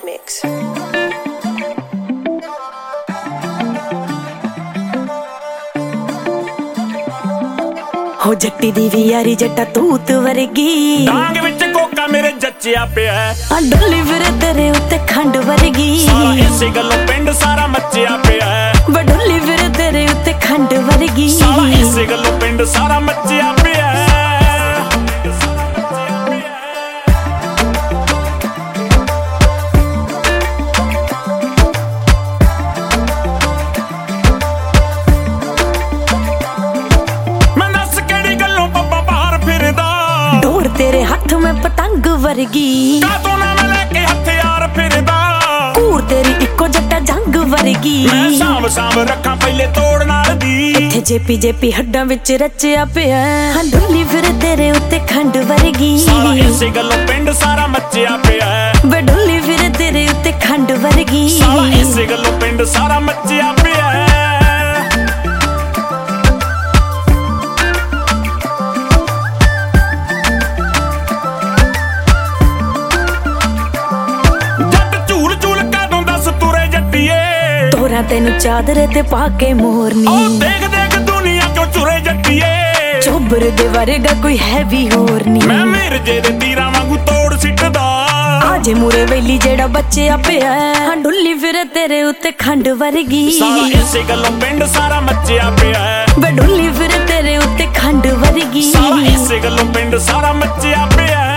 mix. हो जट्टी दी we यारी जट्टा तूत वर्गी डांग विच कोका मेरे जच्चिया पिया आ डोली फिर तेरे उत्ते खंड वर्गी सारा इसे गल्लों पिंड सारा मच्चिया पिया बडोली फिर तेरे उत्ते खंड वर्गी सारा इसे गल्लों पिंड सारा मच्चिया पिया तेरे हाथ में पतंग वर्गी कातों ना मैं लेके हथियार फिरदा कूर तेरी इको जट्टा जंग वर्गी मैं साम साम रखा पहले तोड़ नाल दी इत्थे जेपी हड्डां विच रचिया पिया हां डोली फिर तेरे उत्ते खंड वर्गी सारा इसे गल्लों पिंड सारा मच्चिया पिया बडोली फिर तेरे उत्ते खंड वर्गी सारा इसे गल्लों पिंड सारा मच्चिया पिया तेनू चादरे ते पाके मोरनी देख देख दुनिया क्यों चुरे जट्टिए चोबर दे वर्गा कोई है भी होर नी मैं मिर्जे दे तीरां वांगू तोड़ सिटदा आजे मुरे वेली जेड़ा बच्चे पिया हां डुल्ली फिर तेरे उत्ते खंड वर्गी सारा इसे गल्लों पिंड सारा मच्चिया पिया बडुल्ली फिर तेरे उत्ते खंड वर्गी सारा इसे गल्लों पिंड सारा मच्चिया पिया